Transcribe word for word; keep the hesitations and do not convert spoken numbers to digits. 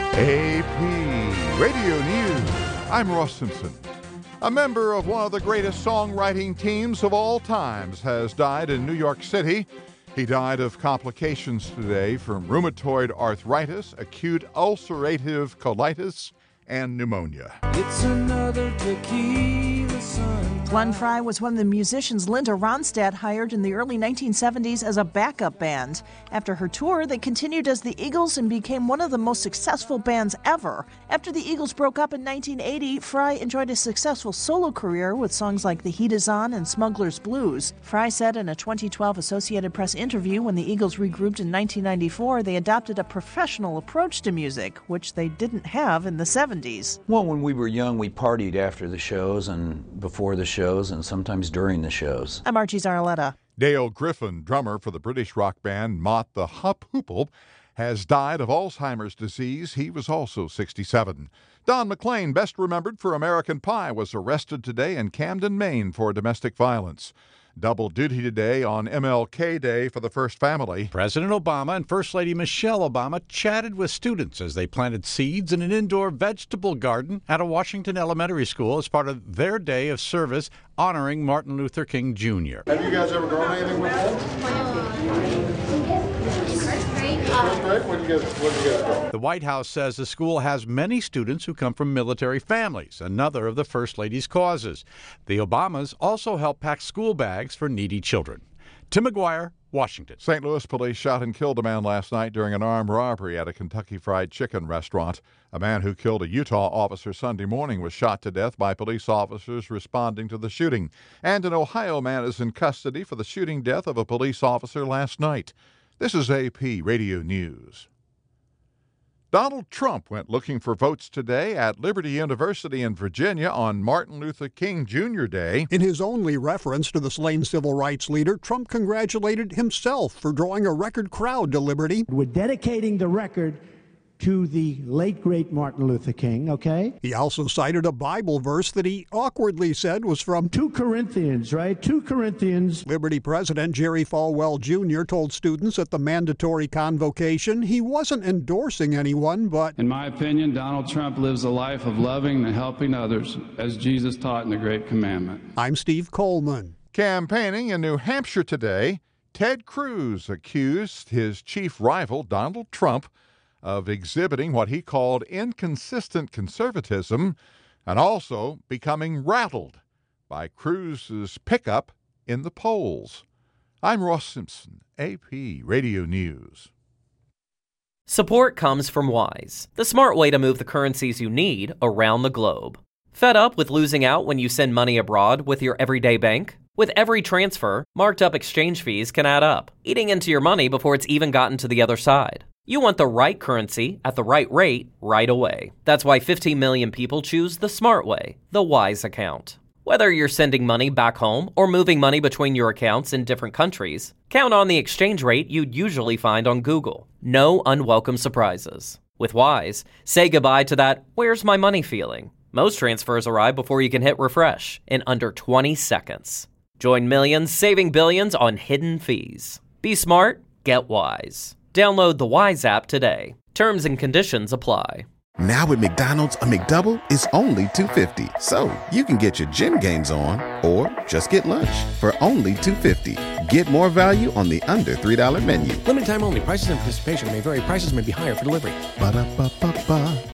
A P Radio News. I'm Ross Simpson. A member of one of the greatest songwriting teams of all times has died in New York City. He died of complications today from rheumatoid arthritis, acute ulcerative colitis, and pneumonia. It's another tequila sun. Glenn Frey was one of the musicians Linda Ronstadt hired in the early nineteen seventies as a backup band. After her tour, they continued as the Eagles and became one of the most successful bands ever. After the Eagles broke up in nineteen eighty, Frey enjoyed a successful solo career with songs like The Heat Is On and Smuggler's Blues. Frey said in a twenty twelve Associated Press interview when the Eagles regrouped in nineteen ninety-four, they adopted a professional approach to music, which they didn't have in the seventies. Well, when we were young, we partied after the shows and before the shows and sometimes during the shows. I'm Archie Zarletta. Dale Griffin, drummer for the British rock band Mott the Hoople, has died of Alzheimer's disease. He was also sixty-seven. Don McLean, best remembered for American Pie, was arrested today in Camden, Maine for domestic violence. Double duty today on M L K Day for the First Family. President Obama and First Lady Michelle Obama chatted with students as they planted seeds in an indoor vegetable garden at a Washington elementary school as part of their day of service honoring Martin Luther King Junior Have you guys ever grown anything before? What do you guys, what do you guys grow? The White House says the school has many students who come from military families, another of the First Lady's causes. The Obamas also help pack school bags for needy children. Tim McGuire, Washington. Saint Louis police shot and killed a man last night during an armed robbery at a Kentucky Fried Chicken restaurant. A man who killed a Utah officer Sunday morning was shot to death by police officers responding to the shooting. And an Ohio man is in custody for the shooting death of a police officer last night. This is A P Radio News. Donald Trump went looking for votes today at Liberty University in Virginia on Martin Luther King Junior Day. In his only reference to the slain civil rights leader, Trump congratulated himself for drawing a record crowd to Liberty. We're dedicating the record to the late, great Martin Luther King, okay? He also cited a Bible verse that he awkwardly said was from two Corinthians, right? two Corinthians. Liberty President Jerry Falwell Junior told students at the mandatory convocation he wasn't endorsing anyone, but... In my opinion, Donald Trump lives a life of loving and helping others, as Jesus taught in the Great Commandment. I'm Steve Coleman. Campaigning in New Hampshire today, Ted Cruz accused his chief rival, Donald Trump, of exhibiting what he called inconsistent conservatism and also becoming rattled by Cruz's pickup in the polls. I'm Ross Simpson, A P Radio News. Support comes from Wise, the smart way to move the currencies you need around the globe. Fed up with losing out when you send money abroad with your everyday bank? With every transfer, marked up exchange fees can add up, eating into your money before it's even gotten to the other side. You want the right currency at the right rate right away. That's why fifteen million people choose the smart way, the Wise account. Whether you're sending money back home or moving money between your accounts in different countries, count on the exchange rate you'd usually find on Google. No unwelcome surprises. With Wise, say goodbye to that "where's my money" feeling. Most transfers arrive before you can hit refresh in under twenty seconds. Join millions saving billions on hidden fees. Be smart, get Wise. Download the Wise app today. Terms and conditions apply. Now at McDonald's, a McDouble is only two dollars and fifty cents. So you can get your gym gains on or just get lunch for only two dollars and fifty cents. Get more value on the under three dollar menu. Limited time only. Prices and participation may vary. Prices may be higher for delivery. Ba-da-ba-ba-ba.